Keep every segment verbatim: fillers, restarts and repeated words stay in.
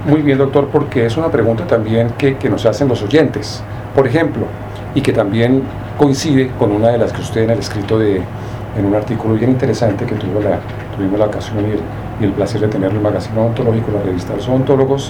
Muy bien, doctor, porque es una pregunta también que, que nos hacen los oyentes, por ejemplo, y que también coincide con una de las que usted en el escrito de, en un artículo bien interesante que tuvo la, tuvimos la ocasión y el, y el placer de tenerlo en el Magazine Odontológico, la revista Los Odontólogos.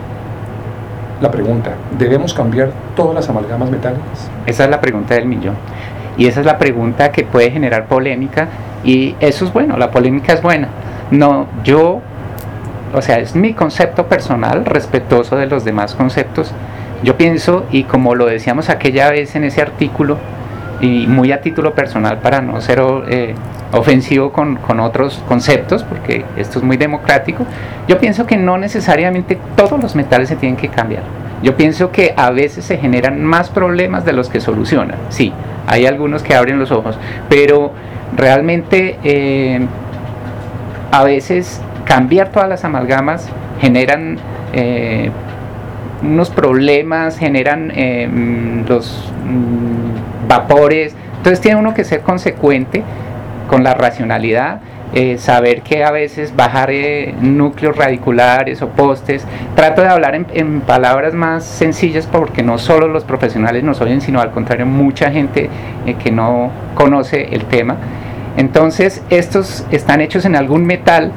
La pregunta, ¿debemos cambiar todas las amalgamas metálicas? Esa es la pregunta del millón. Y esa es la pregunta que puede generar polémica, y eso es bueno, la polémica es buena. No, yo, o sea, es mi concepto personal, respetuoso de los demás conceptos. Yo pienso, y como lo decíamos aquella vez en ese artículo, y muy a título personal para no ser eh, ofensivo con, con otros conceptos, porque esto es muy democrático, yo pienso que no necesariamente todos los metales se tienen que cambiar. Yo pienso que a veces se generan más problemas de los que solucionan. Sí, hay algunos que abren los ojos, pero realmente eh, a veces cambiar todas las amalgamas generan eh, unos problemas, generan eh, los mm, vapores. Entonces tiene uno que ser consecuente con la racionalidad, eh, saber que a veces bajar eh, núcleos radiculares o postes. Trato de hablar en, en palabras más sencillas, porque no solo los profesionales nos oyen, sino al contrario mucha gente eh, que no conoce el tema. Entonces estos están hechos en algún metal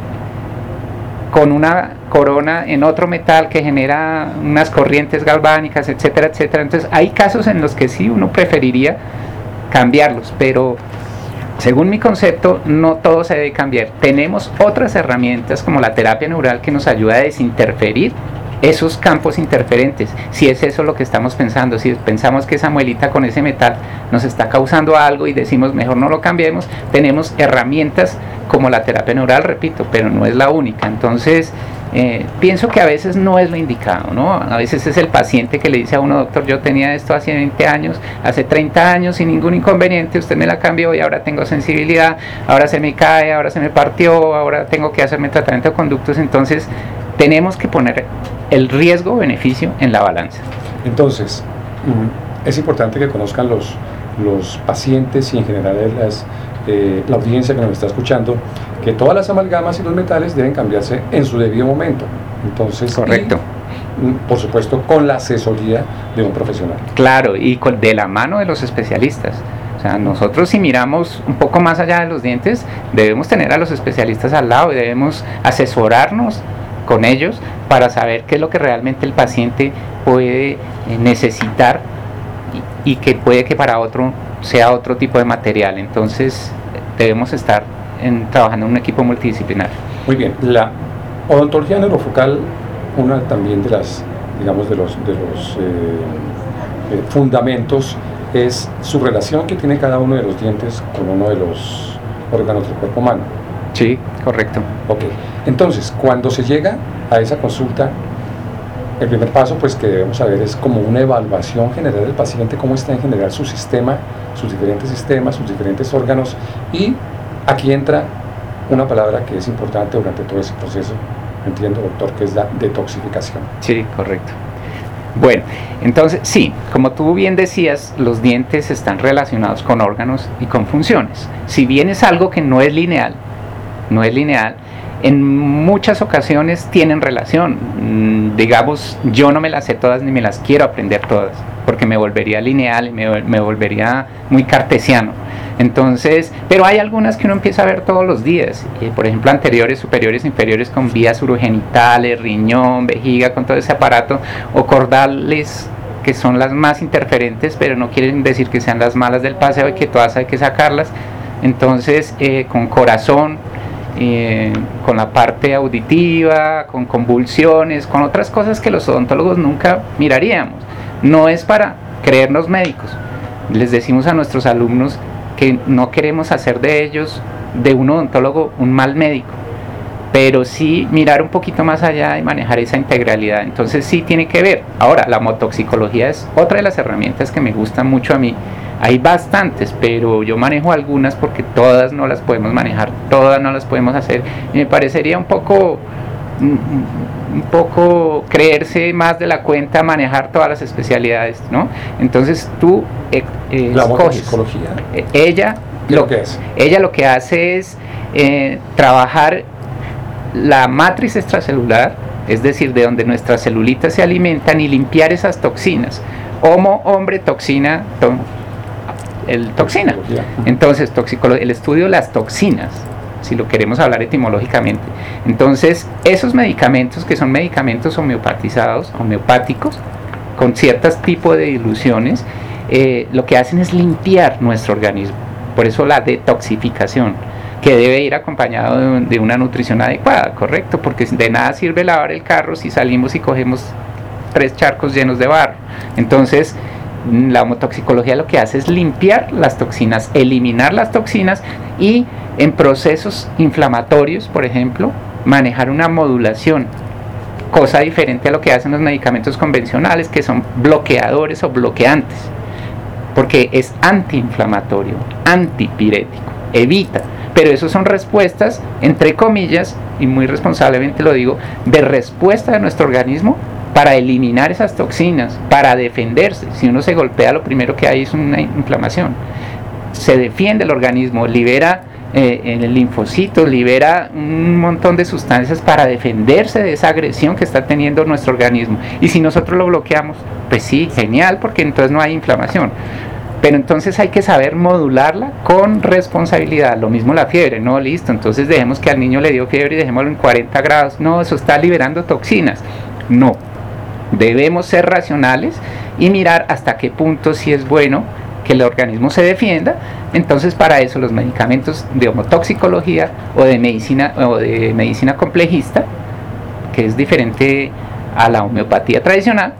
con una corona en otro metal que genera unas corrientes galvánicas, etcétera, etcétera. Entonces hay casos en los que sí uno preferiría cambiarlos, pero según mi concepto no todo se debe cambiar. Tenemos otras herramientas como la terapia neural que nos ayuda a desinterferir esos campos interferentes, si es eso lo que estamos pensando. Si pensamos que esa muelita con ese metal nos está causando algo y decimos mejor no lo cambiemos, tenemos herramientas como la terapia neural, repito, pero no es la única. Entonces eh, pienso que a veces no es lo indicado, ¿no? A veces es el paciente que le dice a uno, doctor, yo tenía esto hace veinte años, hace treinta años sin ningún inconveniente, usted me la cambió y ahora tengo sensibilidad, ahora se me cae, ahora se me partió, ahora tengo que hacerme tratamiento de conductos. Entonces tenemos que poner el riesgo-beneficio en la balanza. Entonces, es importante que conozcan los, los pacientes y en general las, eh, la audiencia que nos está escuchando, que todas las amalgamas y los metales deben cambiarse en su debido momento. Entonces, correcto. Y, por supuesto, con la asesoría de un profesional. Claro, y con, de la mano de los especialistas. O sea, nosotros si miramos un poco más allá de los dientes, debemos tener a los especialistas al lado y debemos asesorarnos con ellos para saber qué es lo que realmente el paciente puede necesitar y, y que puede que para otro sea otro tipo de material. Entonces debemos estar en, trabajando en un equipo multidisciplinar. Muy bien, la odontología neurofocal, una también de las, digamos, de los, de los eh, eh, fundamentos es su relación que tiene cada uno de los dientes con uno de los órganos del cuerpo humano. Sí, correcto. Ok, entonces cuando se llega a esa consulta, el primer paso pues que debemos saber es como una evaluación general del paciente, cómo está en general su sistema, sus diferentes sistemas, sus diferentes órganos, y aquí entra una palabra que es importante durante todo ese proceso, entiendo, doctor, que es la detoxificación. Sí, correcto. Bueno, entonces sí, como tú bien decías, los dientes están relacionados con órganos y con funciones. Si bien es algo que no es lineal, no es lineal, en muchas ocasiones tienen relación. Mm, digamos, yo no me las sé todas ni me las quiero aprender todas, porque me volvería lineal y me, me volvería muy cartesiano. Entonces, pero hay algunas que uno empieza a ver todos los días, eh, por ejemplo, anteriores, superiores, inferiores, con vías urogenitales, riñón, vejiga, con todo ese aparato, o cordales, que son las más interferentes, pero no quieren decir que sean las malas del paseo y que todas hay que sacarlas. Entonces, eh, con corazón, eh, con la parte auditiva, con convulsiones, con otras cosas que los odontólogos nunca miraríamos. No es para creernos médicos. Les decimos a nuestros alumnos que no queremos hacer de ellos, de un odontólogo, un mal médico, pero sí mirar un poquito más allá y manejar esa integralidad. Entonces sí tiene que ver. Ahora, la motoxicología es otra de las herramientas que me gustan mucho a mí. Hay bastantes, pero yo manejo algunas porque todas no las podemos manejar, todas no las podemos hacer, y me parecería un poco un poco creerse más de la cuenta manejar todas las especialidades, ¿no? Entonces tú eh, eh, la escoges. Motoxicología. Eh, ella lo que es. Ella lo que hace es eh, trabajar la matriz extracelular, es decir, de donde nuestras celulitas se alimentan, y limpiar esas toxinas. Homo, hombre, toxina, to, el toxina. Entonces, toxicolo- el estudio de las toxinas, si lo queremos hablar etimológicamente. Entonces, esos medicamentos, que son medicamentos homeopatizados, homeopáticos, con ciertos tipos de diluciones, eh, lo que hacen es limpiar nuestro organismo. Por eso la detoxificación, que debe ir acompañado de, de una nutrición adecuada, ¿correcto? Porque de nada sirve lavar el carro si salimos y cogemos tres charcos llenos de barro. Entonces, la homotoxicología lo que hace es limpiar las toxinas, eliminar las toxinas, y en procesos inflamatorios, por ejemplo, manejar una modulación, cosa diferente a lo que hacen los medicamentos convencionales, que son bloqueadores o bloqueantes, porque es antiinflamatorio, antipirético, evita. Pero eso son respuestas, entre comillas, y muy responsablemente lo digo, de respuesta de nuestro organismo para eliminar esas toxinas, para defenderse. Si uno se golpea, lo primero que hay es una inflamación. Se defiende el organismo, libera eh, el linfocito, libera un montón de sustancias para defenderse de esa agresión que está teniendo nuestro organismo. Y si nosotros lo bloqueamos, pues sí, genial, porque entonces no hay inflamación. Pero entonces hay que saber modularla con responsabilidad. Lo mismo la fiebre, no, listo, entonces dejemos que al niño le dio fiebre y dejémoslo en cuarenta grados. No, eso está liberando toxinas. No, debemos ser racionales y mirar hasta qué punto sí es bueno que el organismo se defienda. Entonces, para eso los medicamentos de homotoxicología o de medicina o de medicina complejista, que es diferente a la homeopatía tradicional,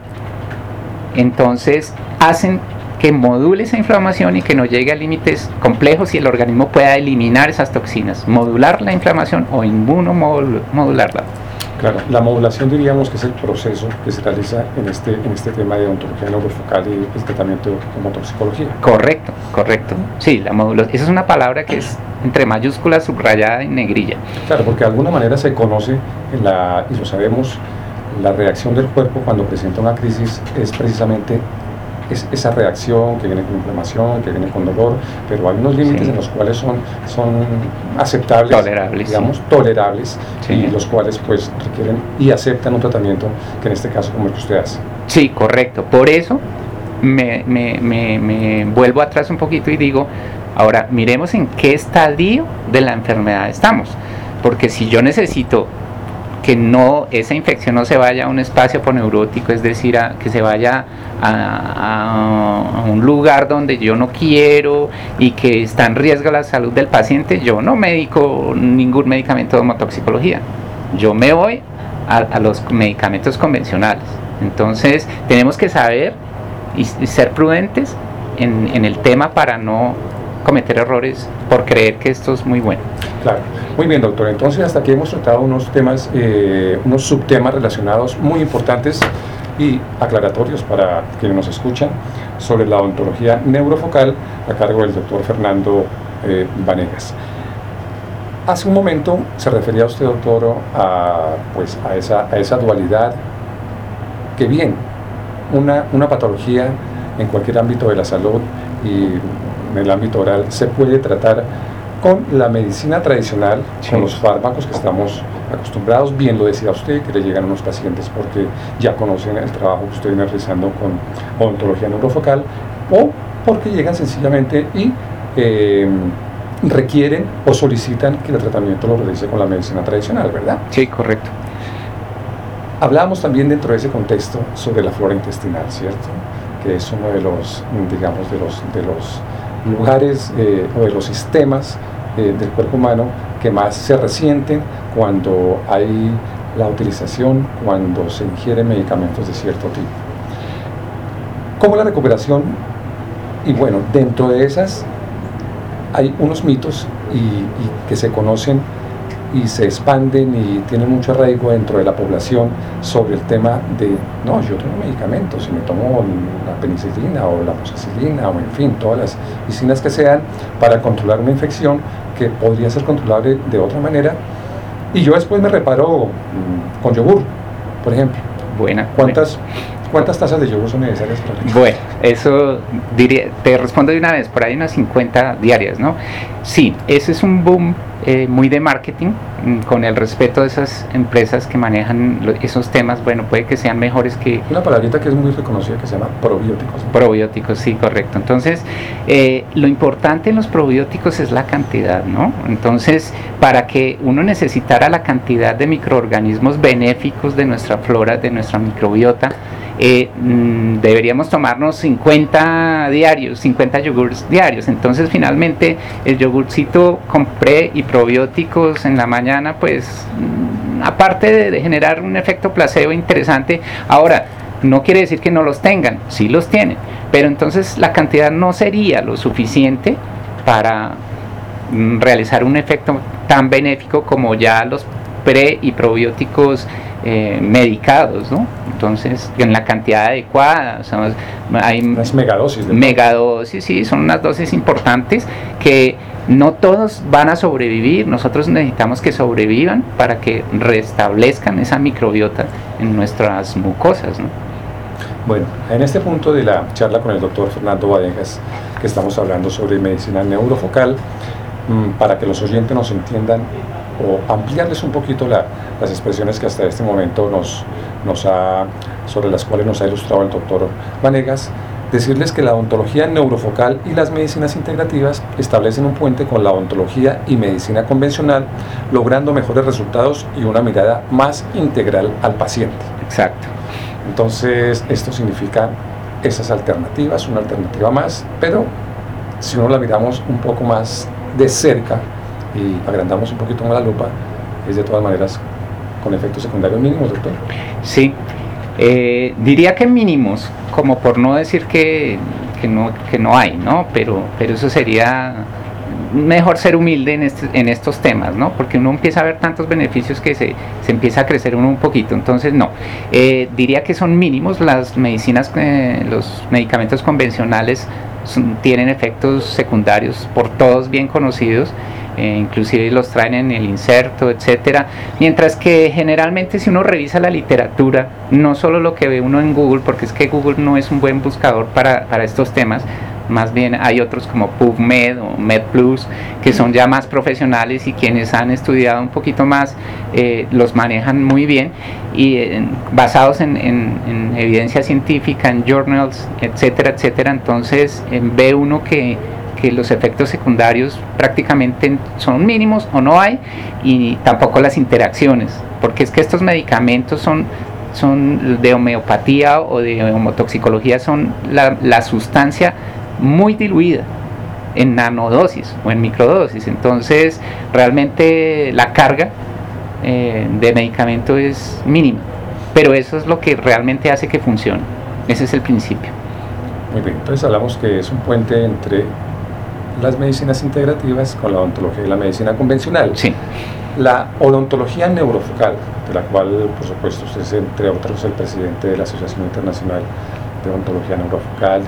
entonces hacen que module esa inflamación y que no llegue a límites complejos, y el organismo pueda eliminar esas toxinas, modular la inflamación o inmunomodularla. Claro, la modulación diríamos que es el proceso que se realiza en este, en este tema de ontología neurofocal y el tratamiento de homotoxicología. Correcto, correcto. Sí, la modulación, esa es una palabra que es entre mayúsculas, subrayada en negrilla. Claro, porque de alguna manera se conoce, en la, y lo sabemos, la reacción del cuerpo cuando presenta una crisis es precisamente es esa reacción que viene con inflamación, que viene con dolor, pero hay unos límites sí. en los cuales son, son aceptables, tolerables, digamos, sí. tolerables, sí. y los cuales pues requieren y aceptan un tratamiento que en este caso como el que usted hace. Sí, correcto. Por eso me, me, me, me vuelvo atrás un poquito y digo, ahora miremos en qué estadio de la enfermedad estamos, porque si yo necesito que no, esa infección no se vaya a un espacio aponeurótico, es decir, a, que se vaya a, a, a un lugar donde yo no quiero y que está en riesgo la salud del paciente, yo no medico ningún medicamento de homotoxicología, yo me voy a, a los medicamentos convencionales. Entonces tenemos que saber y, y ser prudentes en, en el tema para no cometer errores por creer que esto es muy bueno. Claro. Muy bien, doctor. Entonces, hasta aquí hemos tratado unos temas, eh, unos subtemas relacionados muy importantes y aclaratorios para quienes nos escuchan sobre la odontología neurofocal a cargo del doctor Fernando eh, Vanegas. Hace un momento se refería usted, doctor, a, pues, a, esa, a esa dualidad que bien, una, una patología en cualquier ámbito de la salud y en el ámbito oral se puede tratar con la medicina tradicional, sí. con los fármacos que estamos acostumbrados, bien lo decía usted, que le llegan a unos pacientes porque ya conocen el trabajo que usted viene realizando con odontología neurofocal, o porque llegan sencillamente y eh, requieren o solicitan que el tratamiento lo realice con la medicina tradicional, ¿verdad? Sí, correcto. Hablábamos también dentro de ese contexto sobre la flora intestinal, ¿cierto? Que es uno de los, digamos, de los, de los lugares eh, o de los sistemas eh, del cuerpo humano que más se resienten cuando hay la utilización, cuando se ingieren medicamentos de cierto tipo. ¿Cómo la recuperación? Y bueno, dentro de esas hay unos mitos y, y que se conocen y se expanden y tienen mucho arraigo dentro de la población sobre el tema de, no, yo tomo medicamentos y me tomo la penicilina o la amoxicilina o en fin, todas las medicinas que sean para controlar una infección que podría ser controlable de otra manera, y yo después me reparo mmm, con yogur, por ejemplo. Buena. ¿Cuántas, ¿Cuántas tazas de yogur son necesarias para la Bueno, eso diría, te respondo de una vez, por ahí unas cincuenta diarias, ¿no? Sí, ese es un boom eh, muy de marketing, con el respeto de esas empresas que manejan lo, esos temas. Bueno, puede que sean mejores que... Una palabrita que es muy reconocida que se llama probióticos. Probióticos, sí, correcto. Entonces, eh, lo importante en los probióticos es la cantidad, ¿no? Entonces, para que uno necesitara la cantidad de microorganismos benéficos de nuestra flora, de nuestra microbiota, Eh, mmm, deberíamos tomarnos cincuenta diarios, cincuenta yogurts diarios. Entonces finalmente el yogurcito con pre y probióticos en la mañana, pues mmm, aparte de, de generar un efecto placebo interesante, ahora no quiere decir que no los tengan, sí los tienen, pero entonces la cantidad no sería lo suficiente para mmm, realizar un efecto tan benéfico como ya los pre y probióticos eh, medicados, ¿no? Entonces, en la cantidad adecuada, o sea, hay unas megadosis. De megadosis, sí, son unas dosis importantes que no todos van a sobrevivir. Nosotros necesitamos que sobrevivan para que restablezcan esa microbiota en nuestras mucosas, ¿no? Bueno, en este punto de la charla con el doctor Fernando Vanegas, que estamos hablando sobre medicina neurofocal, para que los oyentes nos entiendan o ampliarles un poquito la, las expresiones que hasta este momento nos, nos ha, sobre las cuales nos ha ilustrado el doctor Vanegas, decirles que la odontología neurofocal y las medicinas integrativas establecen un puente con la odontología y medicina convencional, logrando mejores resultados y una mirada más integral al paciente. Exacto. Entonces, esto significa esas alternativas, una alternativa más, pero si uno la miramos un poco más de cerca y agrandamos un poquito más la lupa, es de todas maneras con efectos secundarios mínimos, doctor. Sí, eh, diría que mínimos, como por no decir que, que, no, que no hay, ¿no? Pero, pero eso sería mejor ser humilde en, este, en estos temas, ¿no? Porque uno empieza a ver tantos beneficios que se, se empieza a crecer uno un poquito. Entonces, no, eh, diría que son mínimos. Las medicinas, eh, los medicamentos convencionales son, tienen efectos secundarios por todos bien conocidos. Eh, inclusive los traen en el inserto, etcétera, mientras que generalmente si uno revisa la literatura, no solo lo que ve uno en Google, porque es que Google no es un buen buscador para, para estos temas, más bien hay otros como PubMed o MedPlus que son ya más profesionales y quienes han estudiado un poquito más eh, los manejan muy bien y eh, basados en, en, en evidencia científica, en journals, etcétera, etcétera. Entonces eh, ve uno que que los efectos secundarios prácticamente son mínimos o no hay, y tampoco las interacciones, porque es que estos medicamentos son, son de homeopatía o de homotoxicología, son la, la sustancia muy diluida en nanodosis o en microdosis. Entonces realmente la carga eh, de medicamento es mínima, pero eso es lo que realmente hace que funcione. Ese es el principio. Muy bien, entonces hablamos que es un puente entre las medicinas integrativas con la odontología y la medicina convencional. Sí. La odontología neurofocal, de la cual, por supuesto, usted es, entre otros, el presidente de la Asociación Internacional de Odontología Neurofocal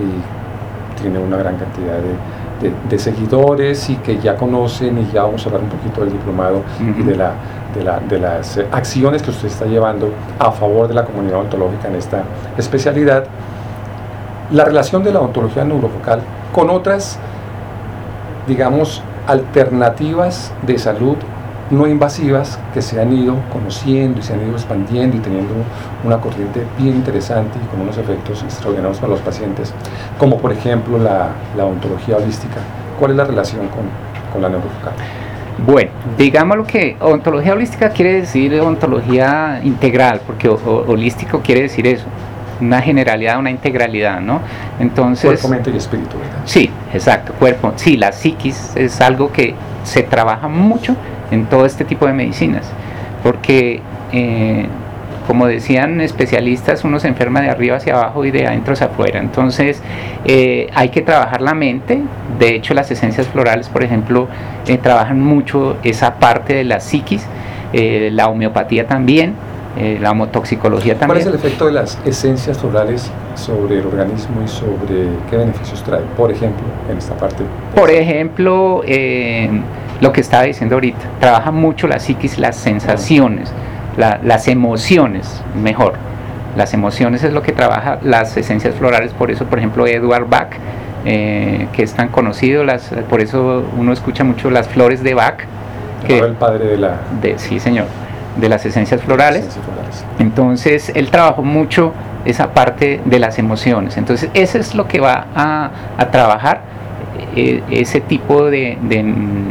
y tiene una gran cantidad de, de, de seguidores y que ya conocen, y ya vamos a hablar un poquito del diplomado uh-huh. y de, la, de, la, de las acciones que usted está llevando a favor de la comunidad odontológica en esta especialidad. La relación de la odontología neurofocal con otras, digamos, alternativas de salud no invasivas que se han ido conociendo y se han ido expandiendo y teniendo una corriente bien interesante y con unos efectos extraordinarios para los pacientes, como por ejemplo la, la odontología holística. ¿Cuál es la relación con, con la neurofocal? Bueno, digamos lo que odontología holística quiere decir odontología integral, porque o, o, holístico quiere decir eso, una generalidad, una integralidad, ¿no? Entonces, cuerpo, mente y espíritu, ¿verdad? Sí, exacto, cuerpo. Sí, la psiquis es algo que se trabaja mucho en todo este tipo de medicinas, porque eh, como decían especialistas, uno se enferma de arriba hacia abajo y de adentro hacia afuera. Entonces eh, hay que trabajar la mente. De hecho, las esencias florales, por ejemplo, eh, trabajan mucho esa parte de la psiquis, eh, la homeopatía también. Eh, la homotoxicología también. ¿Cuál es el efecto de las esencias florales sobre el organismo y sobre qué beneficios trae, por ejemplo, en esta parte? Por ejemplo, eh, lo que estaba diciendo ahorita, trabaja mucho la psiquis, las sensaciones, la, las emociones, mejor. Las emociones es lo que trabaja las esencias florales, por eso, por ejemplo, Edward Bach, eh, que es tan conocido, las, por eso uno escucha mucho las flores de Bach. Que, el padre de la... De, sí, señor, de las esencias florales. esencias florales. Entonces, él trabajó mucho esa parte de las emociones. Entonces, eso es lo que va a, a trabajar eh, ese tipo de, de,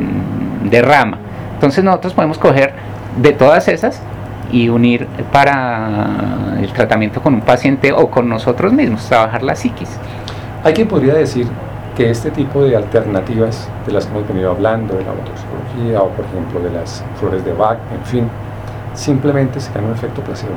de rama. Entonces, nosotros podemos coger de todas esas y unir para el tratamiento con un paciente o con nosotros mismos, trabajar la psiquis. Hay quien podría decir que este tipo de alternativas de las que hemos venido hablando, de la autopsicología o por ejemplo de las flores de Bach, en fin, simplemente se dan un efecto placebo.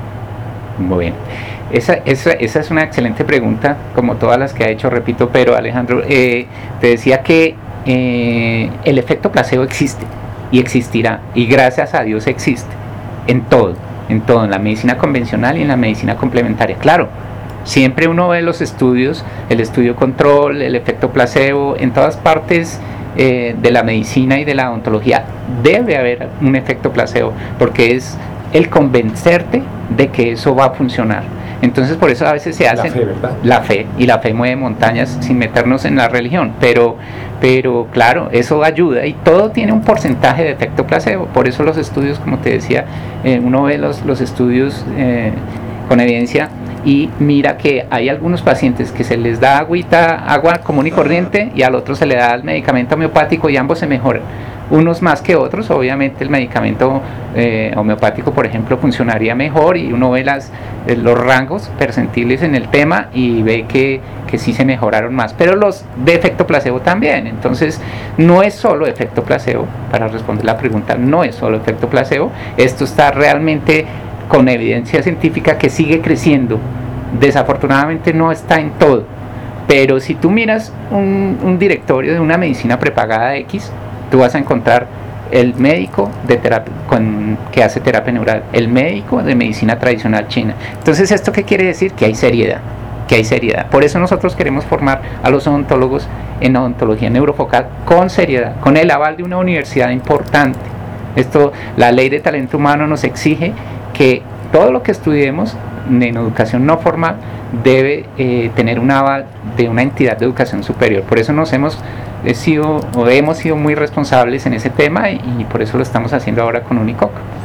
Muy bien, esa, esa, esa es una excelente pregunta, como todas las que ha hecho, repito, pero Alejandro, eh, te decía que eh, el efecto placebo existe y existirá, y gracias a Dios existe. En todo, en todo, en la medicina convencional y en la medicina complementaria. Claro, siempre uno ve los estudios, el estudio control, el efecto placebo, en todas partes eh, de la medicina y de la odontología debe haber un efecto placebo, porque es el convencerte de que eso va a funcionar. Entonces por eso a veces se hace la fe, ¿verdad? La fe, y la fe mueve montañas sin meternos en la religión, pero, pero claro, eso ayuda y todo tiene un porcentaje de efecto placebo. Por eso los estudios, como te decía, eh, uno ve los, los estudios eh, con evidencia y mira que hay algunos pacientes que se les da agüita, agua común y corriente, y al otro se le da el medicamento homeopático y ambos se mejoran. Unos más que otros, obviamente el medicamento eh, homeopático, por ejemplo, funcionaría mejor y uno ve las, eh, los rangos percentiles en el tema y ve que, que sí se mejoraron más, pero los de efecto placebo también. Entonces no es solo efecto placebo, para responder la pregunta, no es solo efecto placebo, esto está realmente con evidencia científica que sigue creciendo. Desafortunadamente no está en todo, pero si tú miras un, un directorio de una medicina prepagada X, tú vas a encontrar el médico de terapia, con, que hace terapia neural, el médico de medicina tradicional china. Entonces, ¿esto qué quiere decir? Que hay seriedad, que hay seriedad. Por eso nosotros queremos formar a los odontólogos en odontología neurofocal con seriedad, con el aval de una universidad importante. Esto, la ley de talento humano nos exige que todo lo que estudiemos en educación no formal debe eh, tener un aval de una entidad de educación superior. Por eso nos hemos He sido, o hemos sido muy responsables en ese tema y, y por eso lo estamos haciendo ahora con Unicoc.